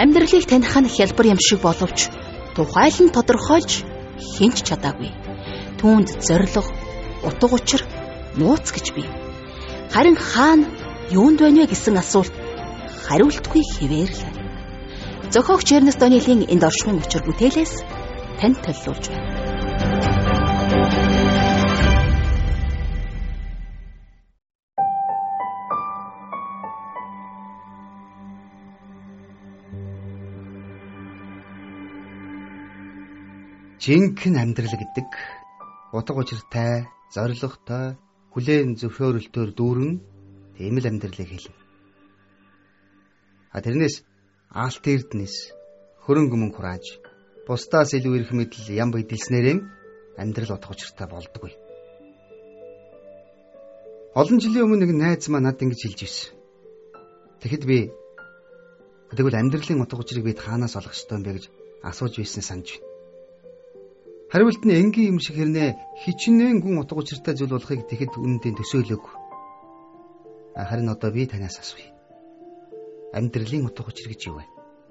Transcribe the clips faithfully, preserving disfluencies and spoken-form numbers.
Амьдралыг таних нь хялбар юм шиг боловч тухайлан тодорхойлж хинч чадаагүй. Түүнд зориг, утга учир, нууц гэж бий. Харин хаана юунд байна вэ гэсэн асуулт хариултгүй хэвээр л байна. Зохиогч Эрнест Онилын энд оршмын учир бүтээлээс танд төлөвлөж байна. Жинхэнэ амьдрал гэдэг утга учиртай, зоригтой, хүлээн зөвшөөрөлтөөр дүүрэн тийм л амьдралыг хэлнэ. А тэрнээс алт эрдэнэс, хөрөнгө мөнгө хурааж, бусдаас илүү эрх мэдэл ям бидэлснээрээ амьдрал утга учиртай болдоггүй. Олон жилийн өмнө нэг найз маань надад ингэж хэлж ирсэн. Тэгэхэд би тэгвэл амьдралын утга учирыг бид хаанаас олох ёстой юм бэ гэж асууж байсан санаж байна. Хариулт нь энгийн юм шиг хэрнээ хичнээн гүн утга учиртай зүйл болохыг тэгэхэд үнэндээ төсөөлөөг. Харин одоо би танаас асууя. Амьдралын утга учир гэж юу вэ?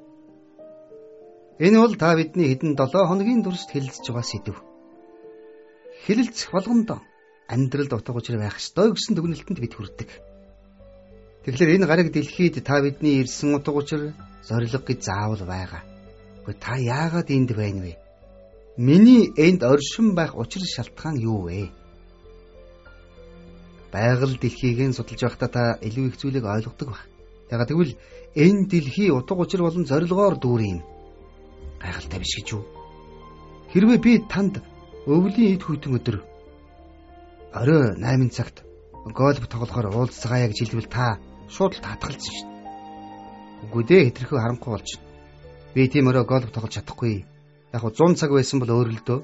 Энэ бол та бидний хэдэн долоо хоногийн туршид хэлэлцэж байгаа сэдв. Хэлэлцэх болгонд амьдралд утга учир байх ёстой гэсэн дүгнэлтэнд бид хүрдэг. Тэгэхээр энэ гариг дэлхийд та бидний ирсэн утга учир, зориг гэж заавал байгаа. Гэхдээ та яагаад энд байна вэ? Миний энд оршин байх учир шалтгаан юу вэ? Байгаль дэлхийг нь судалж байхдаа та илүү их зүйлийг ойлгодог байх. Ягаад гэвэл энэ дэлхий утга учир болон зорилгоор дүүрэн юм. Гайхалтай биш гэж юу? Хэрвээ би танд өвлийн эд хүйтэн өдөр орой найман цагт гольф тоглохоор уулзцагаая гэж хэлвэл та шууд л татгалзсан шүү дээ. Үгүй дээ, хэтэрхүү харанхуй болж байна. Би тийм орой гольф тоглож чадахгүй. Яг хөө зуун цаг байсан бол өөр л дөө.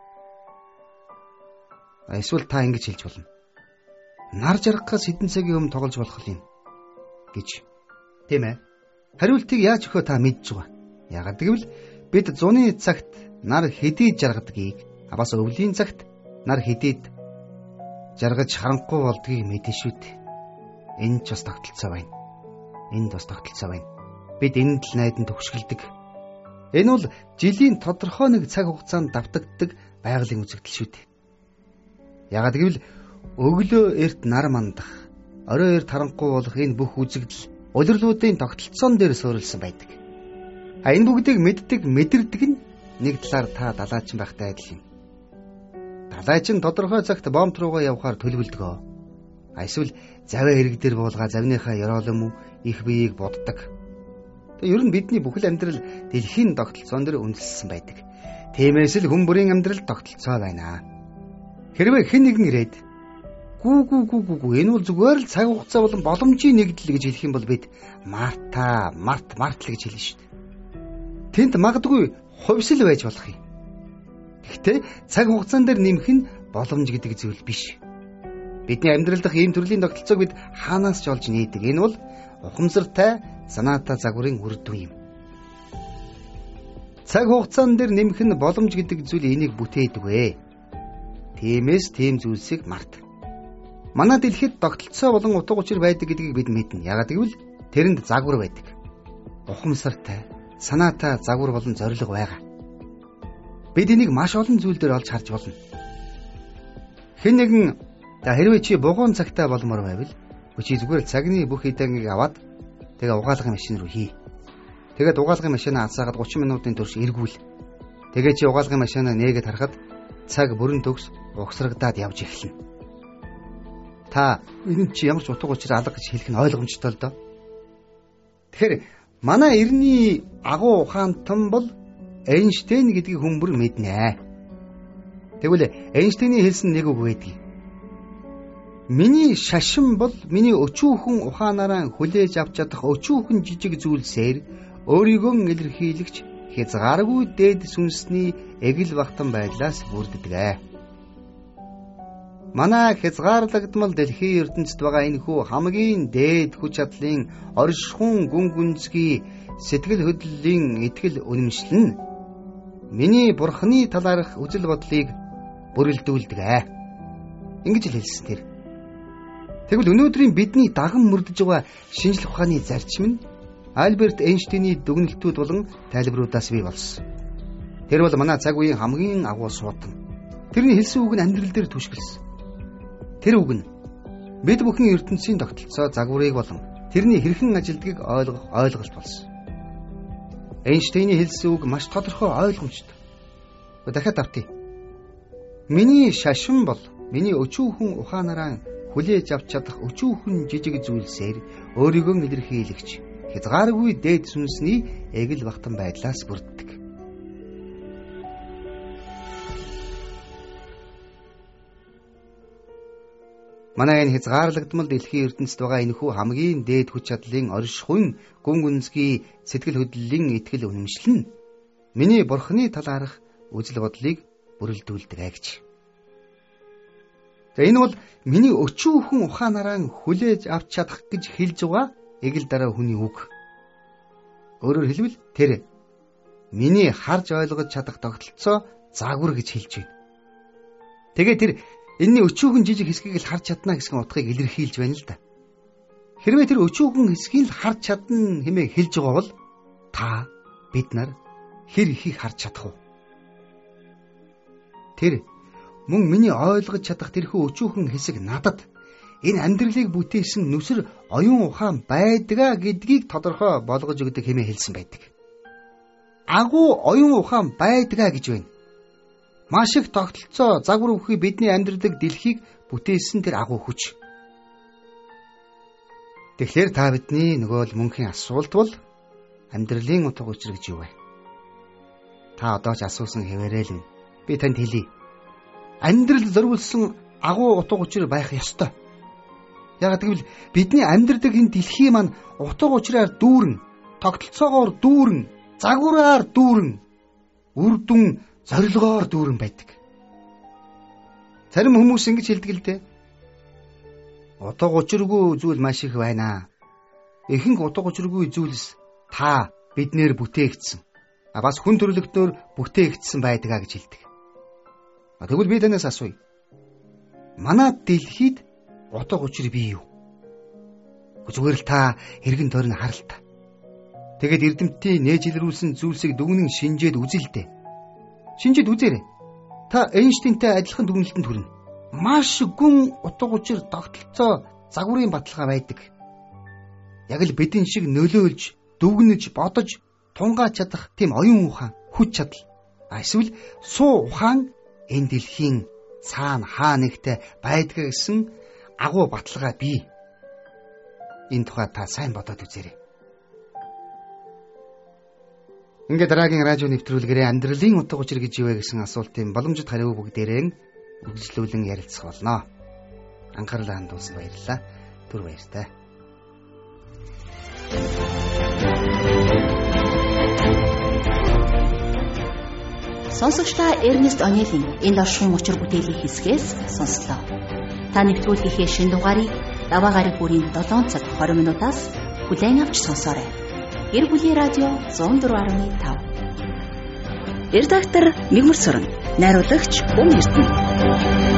Эсвэл та ингэж хэлж болно. Нар жаргахаас хэдэн цагийн өмнө тоглож болох юм гэж. Тийм ээ. Хариултыг яаж өгөхөө та мэдж байгаа. Яагаад гэвэл бид зуны цагт нар хэдий жаргадгийг, бас өвлийн цагт нар хэдийд жаргаж харанхуй болдгийг мэдэн шүү дээ. Энэ ч бас тогтолцоо байна. Энд бас тогтолцоо байна. Бид энэ л найдан төгшгөлдөг. Энэ бол жилийн тодорхой нэг цаг хугацаанд давтагддаг байгалийн үзэгдэл шүү дээ. Яагаад гэвэл өглөө эрт нар мандах, орой эрт харанхуй болох энэ бүх үзэгдэл улирлуудын тогтолцоон дээр суурилсан байдаг. А энэ бүгдийг мэддэг, мэдэрдэг нь нэг талаар та далайчин байхтай адил юм. Далайчин тодорхой цагт бомб руугаа явхаар төлөвлөдгөө. А эсвэл заваа хэрэг дээр буулгаа завныхаа ёроолом их биеийг боддог. Ер нь бидний бүхэл амьдрал дэлхийн тогтолцоон дээр үндэслэсэн байдаг. Тиймээс л хүн бүрийн амьдрал тогтолцоо байна. Хэрвээ хэн нэгэн ирээд гүү гүү гүү гүү энэ бол зүгээр л цаг хугацаа болон боломжийн нэгдэл гэж хэлэх юм бол бид марта, март, мартл гэж хэлнэ шүү дээ. Тэнд магадгүй хувьсэл байж болох юм. Гэхдээ цаг хугацаан дээр нэмэх нь боломж гэдэг зүйл биш. Бидний амьдрал дахь ийм төрлийн тогтолцоог бид хаанаас ч олж нээдэг. Энэ бол ухамсартай санаатай загварын үр дүн юм. Цаг хугацаан дээр нэмэх нь боломж гэдэг зүйл энийг бүтээдэг вэ. Тиймээс тийм зүйлсийг март. Манай дэлхийд тогтолцоо болон утга учир байдаг гэдгийг бид мэднэ. Яагаад гэвэл тэрэнд загвар байдаг. Ухамсартай, санаатай загвар болон зориг байгаа. Бид энийг маш олон зүйл дээр олж харж болно. Хэн нэгэн та хэрвээ чи бугуун цагтаа болмоор байвал чи зүгээр цагны бүх эдэнгийг аваад тэгээ угаалгын машин руу хий. Тэгээд угаалгын машинаа алсаагаад гучин минутын турш эргүүл. Тэгээ чи угаалгын машинаа нээгээд харахад цаг бүрэн төгс угсрагдаад явж эхэлнэ. Та энэ чи ямар ч утга учир алга гэж хэлэх нь ойлгомжтой л доо. Тэгэхээр манай эртний агуу ухаантан бол Эйнштейн гэдгийг хүмүүр мэднэ. Тэгвэл Эйнштейний хэлсэн нэг үг байдгийг. Миний шашин бол миний өчүүхэн ухаанаараа хүлээж авч чадах өчүүхэн жижиг зүйлсээр өөрийгөө илэрхийлэгч хязгааргүй дээд сүнсний эгэл багтан байдлаас бүрддэг. Манай хязгаарлагдмал дэлхийн ертөнцид байгаа энэ хүү хамгийн дээд хүч чадлын оршихуун гүн гүнзгий сэтгэл хөдлөлийн итгэл үнэмшил нь миний бурхны талаарх үзэл бодлыг бүрэлдүүлдэг. Ингэж л хэлсэн тэр. Тэгвэл өнөөдрийн бидний даган мөрдөж байгаа шинжлэх ухааны зарчим нь Альберт Эйнштейний дүгнэлтүүд болон тайлбаруудаас бий болсон. Тэр бол манай цаг үеийн хамгийн агуу суудан. Тэрний хэлсэн үг нь амьдрал дээр түшгэлсэн. Тэр үг нь бид бүхэн ертөнцийн тогтолцоо загварыг болон тэрний хэрхэн ажилдгийг ойлгох ойлголт болсон. Эйнштейний хэлсэн үг маш тодорхой ойлгомжтой. Дахиад давтъя. Миний шашин бол миний өчүүхэн ухаанаараа хүлээж авч чадах өчүүхэн жижиг зүйлсээр өөрийгөө илэрхийлэгч хязгааргүй дээд сүнсний эгэл багтан байдлаас бүрддэг. Манай энэ хязгаарлагдмал дэлхийн ертөнцид байгаа энэхүү хамгийн дээд хүч чадлын оршихуйн гүн гүнзгий сэтгэл хөдлөлийн итгэл үнэмшил нь миний бурхны талаарх үзэл бодлыг бүрэлдүүлдэг гэж. За энэ бол миний өчүүхэн ухаанаараа хүлээж авч чадах гэж хэлж байгаа эгэл дараа хүний үг. Өөрөөр хэлбэл тэр миний харж ойлгож чадах тогтолцоо загвар гэж хэлж байна. Тэгээд тэр энэний өчүүхэн жижиг хэсгийг л харж чадна гэсэн утгыг илэрхийлж байна л да. Хэрвээ тэр өчүүхэн хэсгийг л харж чадна хэмээн хэлж байгаа бол та бид нар хэр ихийг харж чадах вэ? Тэр мөн миний ойлгож чадах тэрхүү өчүүхэн хэсэг надад энэ амьдралыг бүтээсэн нүсэр оюун ухаан байдгаа гэдгийг тодорхой болгож өгдөг хэмээн хэлсэн байдаг. Агуу оюун ухаан байдгаа гэж байна. Маш их тогтолцоо загвар бүхий бидний амьдралыг дэлхийг бүтээсэн тэр агуу хүч. Тэгэхээр та бидний нөгөө л мөнхийн асуулт бол амьдралын утга учир гэж юу вэ? Та одоо ч асуусан хэвээрээ л би танд хэлье. Амьдрал зориулсан агуу утга учир байх ёстой. Яг гэвэл бидний амьдрдаг энэ дэлхий маань утга учираар дүүрэн, тогтолцоогоор дүүрэн, загвараар дүүрэн, үр дүн зорилгоор дүүрэн байдаг. Зарим хүмүүс ингэж хэлдэг л дээ. Утга учиргүй зүйл маш их байна. Ихэнх утга учиргүй зүйлс та биднэр бүтээгдсэн. А бас хүн төрлөختөөр бүтээгдсэн байдгаа гэж хэлдэг. Тэгвэл би танаас асууя. Манай дэлхийд утга учир бий юу? Зүгээр л та эргэн тойрны харал та. Тэгэд эрдэмтдийн нээж илрүүлсэн зүйлсийг дүгнэн шинжээд үзэлдэ. Шинжээд үзээрэй. Та Эйнштейнтэй адилхан дүгнэлтэнд хүрнэ. Маш гүн утга учир тогтолцоо загварын баталгаа байдаг. Яг л бидний шиг нөлөөлж, дүгнэж, бодож, тунгааж чадах тийм оюун ухаан, хүч чадал. А эсвэл суу ухаан энэ дэлхийн цаана хаа нэгтээ байдгаа гэсэн агуу баталгаа бий. Энэ тухай та сайн бодоод үзээрэй. Ингээд дараагийн радио нэвтрүүлгээрээ амьдралын утга учир гэж юу вэ гэсэн асуултын боломжит хариу бүгдээрээ үргэлжлүүлэн ярилцах болно. Анхаарлаа хандуулсан баярлалаа. Түр баяртай. Сонсогчдаа Эрнест Онелийн энэ оршин учир бүтээлийн хэсгээс сонслоо. Та нэвтрүүлгийнхээ шинэ дугаарыг даваа гараг бүрийн долоон цаг хорин минутаас хүлээн авч сонсоорой. Гэр бүлийн радио one oh four point five. Редактор Мигмар Суран, найруулагч Бөм Эрдэнэ.